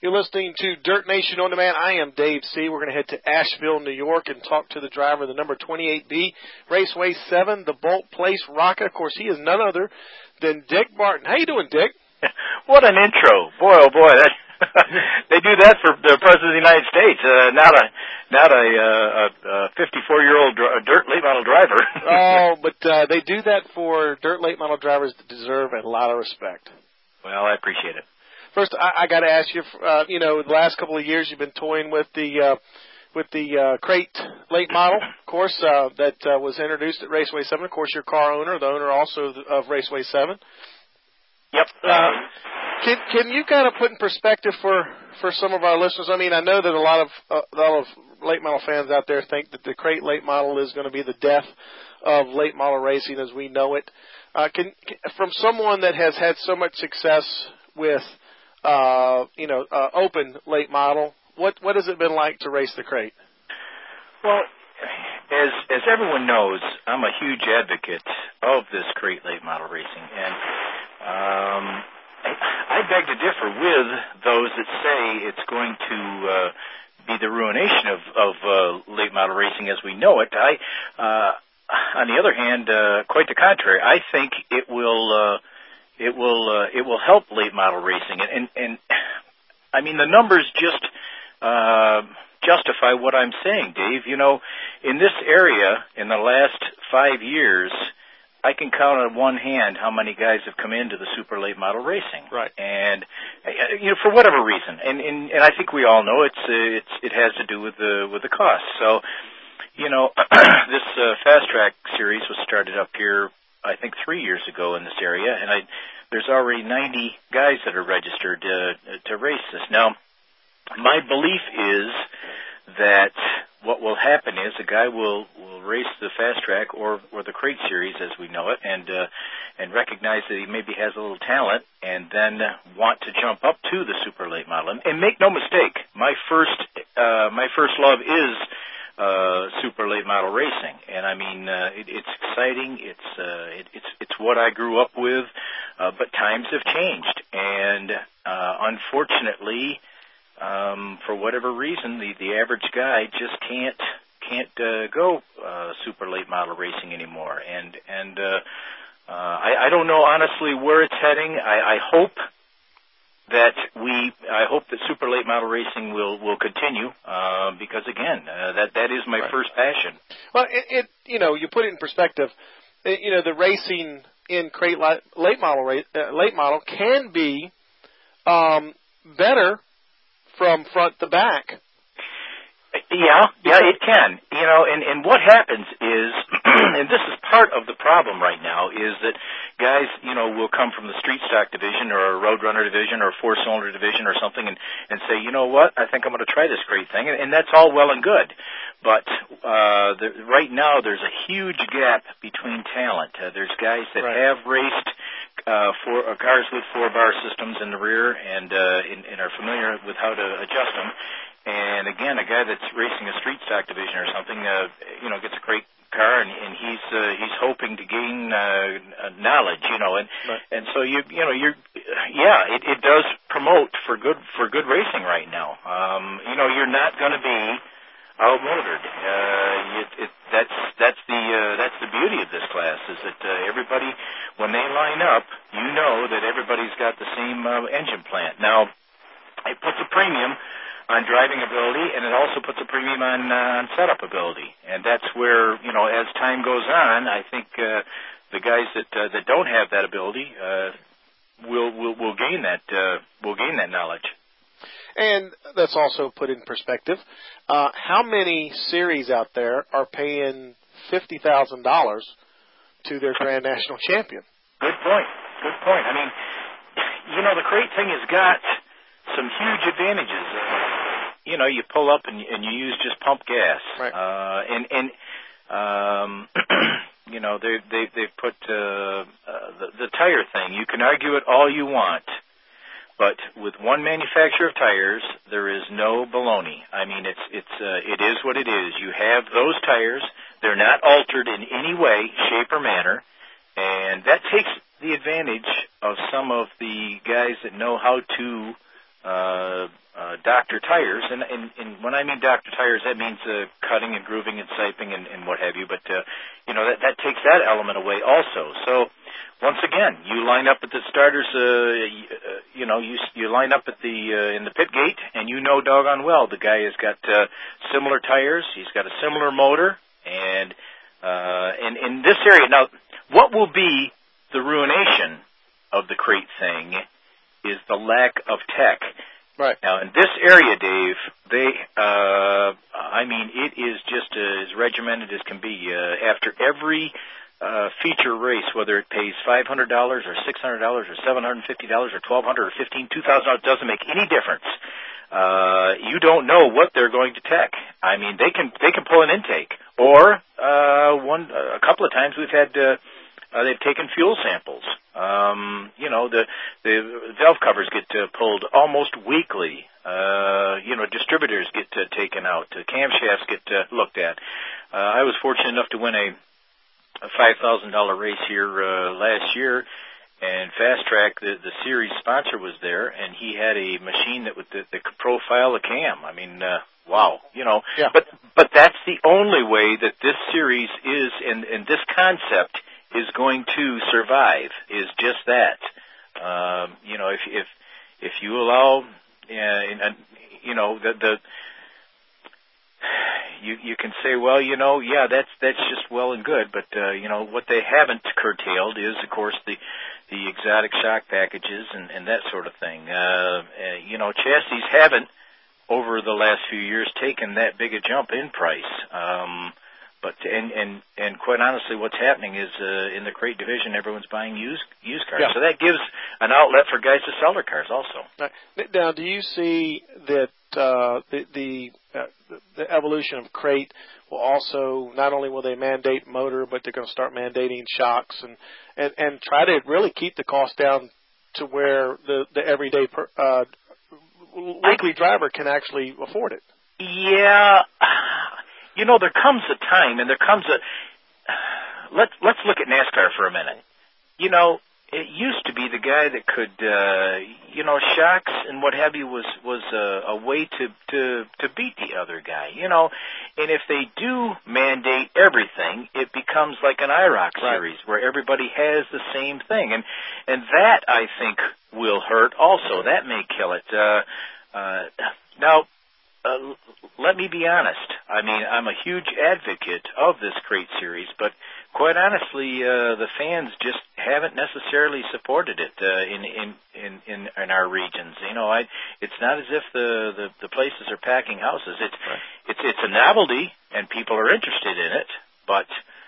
You're listening to Dirt Nation On Demand. I am Dave C. We're going to head to Asheville, New York, and talk to the driver of the number 28B, Raceway 7, the Bolt Place Rocket. Of course, he is none other than Dick Barton. How you doing, Dick? What an intro. Boy, oh boy, that they do that for the President of the United States, not a 54-year-old dirt late model driver. Oh, but they do that for dirt late model drivers that deserve a lot of respect. Well, I appreciate it. First, I got to ask you, the last couple of years you've been toying with the crate late model, of course, that was introduced at Raceway 7. Of course, you're car owner, the owner also of Raceway 7. Yep. Can you kind of put in perspective for some of our listeners? I mean, I know that a lot of late model fans out there think that the crate late model is going to be the death of late model racing as we know it. From someone that has had so much success with open late model, what has it been like to race the crate? Well, as everyone knows, I'm a huge advocate of this crate late model racing, and I beg to differ with those that say it's going to be the ruination of late model racing as we know it. On the other hand, quite the contrary. I think it will help late model racing, and I mean the numbers just justify what I'm saying, Dave. You know, in this area, in the last 5 years, I can count on one hand how many guys have come into the super late model racing, right? And for whatever reason, and I think we all know it has to do with the cost. So, this fast track series was started up here, I think 3 years ago in this area, and there's already 90 guys that are registered to race this. Now, my belief is that what will happen is a guy will race the fast track or the crate series as we know it, and recognize that he maybe has a little talent, and then want to jump up to the super late model. And make no mistake, my first love is super late model racing, and I mean it's exciting. It's what I grew up with, but times have changed, and unfortunately, for whatever reason, the average guy just can't go super late model racing anymore, and I don't know honestly where it's heading. I hope that super late model racing will continue, because again, that is my first passion. Well, you put it in perspective. The racing in crate late model can be better from front to back. Yeah, it can. And what happens is, and this is part of the problem right now, is that guys, will come from the street stock division or a road runner division or a four-cylinder division or something and say, you know what, I think I'm going to try this great thing. And that's all well and good. But right now there's a huge gap between talent. There's guys that have raced cars with 4-bar systems in the rear and are familiar with how to adjust them. And again, a guy that's racing a street stock division or something, gets a crate car and he's hoping to gain knowledge, and so it does promote for good racing right now. You're not going to be outmotored. That's the beauty of this class, is that everybody, when they line up, that everybody's got the same engine plant. Now, it puts a premium on driving ability, and it also puts a premium on setup ability. And that's where, as time goes on, I think the guys that don't have that ability will gain that knowledge. And that's also put in perspective. How many series out there are paying $50,000 to their Grand National Champion? Good point. I mean, the crate thing has got some huge advantages. You pull up and you use just pump gas. Right. They've put the tire thing. You can argue it all you want, but with one manufacturer of tires, there is no baloney. I mean, it is what it is. You have those tires. They're not altered in any way, shape, or manner, and that takes the advantage of some of the guys that know how to Dr. Tires, and when I mean Dr. Tires, that means cutting and grooving and siping and what have you. But that takes that element away also. So once again, you line up at the starters. You line up at the in the pit gate, and you know doggone well the guy has got similar tires. He's got a similar motor, and in this area now, what will be the ruination of the crate thing is the lack of tech. Right. Now, in this area, Dave, it is just as regimented as can be. After every feature race, whether it pays $500 or $600 or $750 or $1,200 or $15,000, $2,000, doesn't make any difference. You don't know what they're going to tech. I mean, they can pull an intake, or a couple of times we've had they've taken fuel samples. The valve covers get pulled almost weekly. Distributors get taken out. Camshafts get looked at. I was fortunate enough to win a $5,000 race here last year, and Fast Track, the series sponsor, was there, and he had a machine that could profile a cam. I mean, wow, Yeah. But that's the only way that this series is, and this concept is going to survive, is just that. If you allow, you can say, well, that's just well and good, but what they haven't curtailed is, of course, the exotic shock packages and that sort of thing. Chassis haven't over the last few years taken that big a jump in price. But quite honestly, what's happening is in the crate division, everyone's buying used cars. Yeah. So that gives an outlet for guys to sell their cars also. Right. Now, do you see that the evolution of crate will also, not only will they mandate motor, but they're going to start mandating shocks and try to really keep the cost down to where the everyday weekly driver can actually afford it? Yeah. There comes a time, and there comes a. Let's look at NASCAR for a minute. It used to be the guy that could, shocks and what have you was a way to beat the other guy. And if they do mandate everything, it becomes like an IROC series where everybody has the same thing, and that I think will hurt also. That may kill it. Now. Let me be honest. I mean, I'm a huge advocate of this crate series, but quite honestly, the fans just haven't necessarily supported it in our regions. It's not as if the places are packing houses. It's a novelty, and people are interested in it, but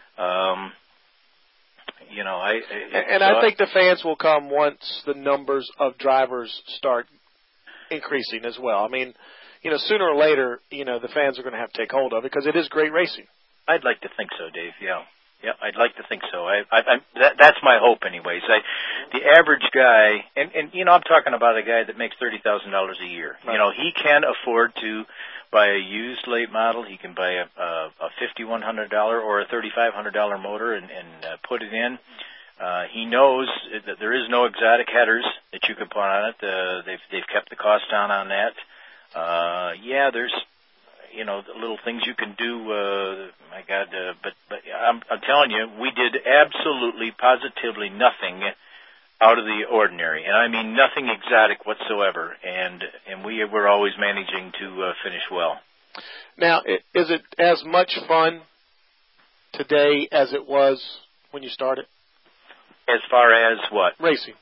I think the fans will come once the numbers of drivers start increasing as well. I mean, sooner or later, the fans are going to have to take hold of it because it is great racing. I'd like to think so, Dave. Yeah, I'd like to think so. That's my hope, anyways. The average guy, and I'm talking about a guy that makes $30,000 a year. Right. He can afford to buy a used late model. He can buy a $5,100 or a $3,500 motor and put it in. He knows that there is no exotic headers that you can put on it. They've kept the cost down on that. There's, the little things you can do, but I'm telling you, we did absolutely, positively nothing out of the ordinary, and I mean nothing exotic whatsoever, and we were always managing to finish well. Now, is it as much fun today as it was when you started? As far as what? Racing.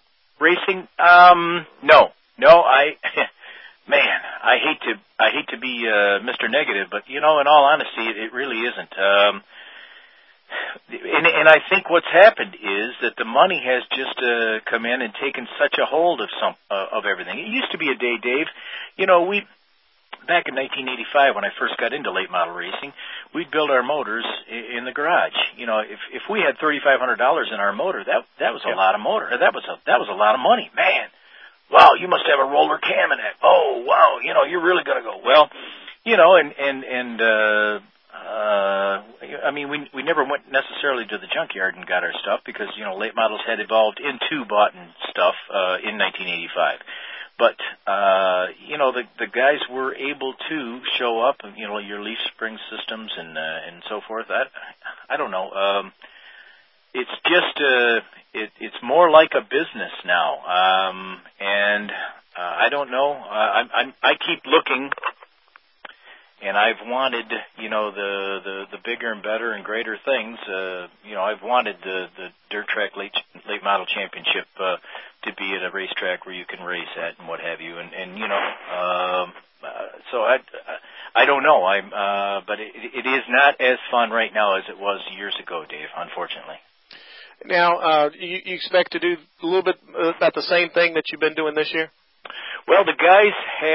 No, Man, I hate to be Mr. Negative, but in all honesty, it really isn't. And I think what's happened is that the money has just come in and taken such a hold of everything. It used to be a day, Dave. We back in 1985 when I first got into late model racing, we'd build our motors in the garage. If we had $3,500 in our motor, that was a lot of motor. That was a lot of money, man. Wow, you must have a roller cam in it. Oh, wow, you're really going to go. Well, we never went necessarily to the junkyard and got our stuff because, late models had evolved into bought-in stuff in 1985. But the guys were able to show up, and your leaf spring systems and so forth. I don't know. It's just it's more like a business now, and I don't know. I keep looking, and I've wanted the bigger and better and greater things. I've wanted the dirt track late model championship to be at a racetrack where you can race at and what have you, so I don't know. But it is not as fun right now as it was years ago, Dave. Unfortunately. Now, you expect to do a little bit about the same thing that you've been doing this year? Well, the guys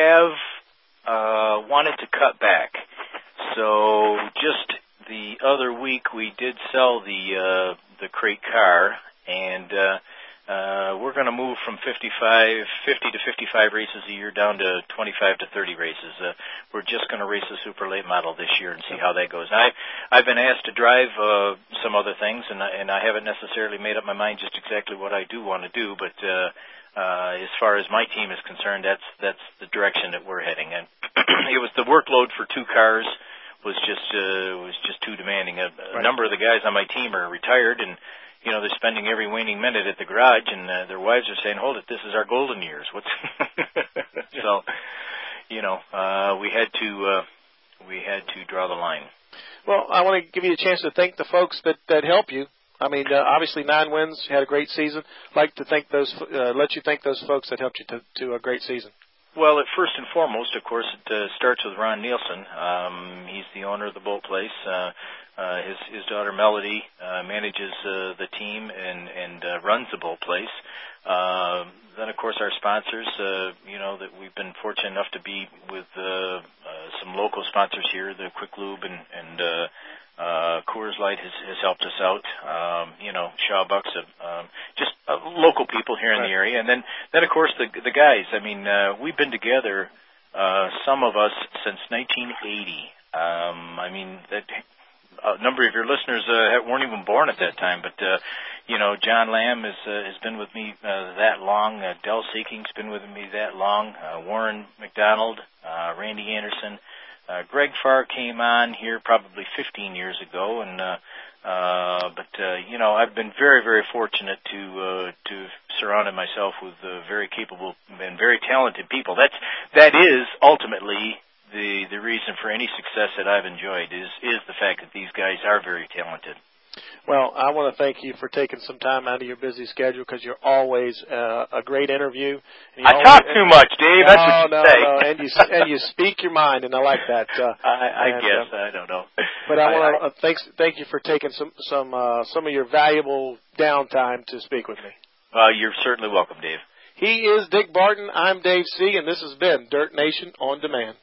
have wanted to cut back. So just the other week, we did sell the crate car, and we're going to move from 50 to 55 races a year down to 25 to 30 races. We're just going to race the super late model this year and see how that goes. Now, I've been asked to drive some other things, and I haven't necessarily made up my mind just exactly what I do want to do, but as far as my team is concerned, that's the direction that we're heading. And it was the workload for two cars was just too demanding. A number of the guys on my team are retired, and they're spending every waning minute at the garage, and their wives are saying, "Hold it, this is our golden years." What's so, we had to draw the line. Well, I want to give you a chance to thank the folks that help you. I mean, obviously 9 wins, you had a great season. I'd like to thank let you thank those folks that helped you to a great season. Well, first and foremost, of course, it starts with Ron Nielsen. He's the owner of the Boat Place. His daughter Melody manages the team and runs the Boat Place. Then, of course, our sponsors. That we've been fortunate enough to be with some local sponsors here, the Quick Lube and Coors Light has helped us out. Shaw Bucks, just local people here in the area, and then of course the guys. I mean, we've been together, some of us since 1980. I mean, that a number of your listeners weren't even born at that time, but John Lamb has been with me that long. Del Seeking's been with me that long. Warren McDonald, Randy Anderson. Greg Farr came on here probably 15 years ago, and I've been very, very fortunate to surrounded myself with very capable and very talented people. That is ultimately the reason for any success that I've enjoyed is the fact that these guys are very talented. Well, I want to thank you for taking some time out of your busy schedule because you're always a great interview. I talk too much, Dave. That's what you say. No, and you speak your mind, and I like that. I guess I don't know. But I want to thank you for taking some of your valuable downtime to speak with me. You're certainly welcome, Dave. He is Dick Barton. I'm Dave C., and this has been Dirt Nation on Demand.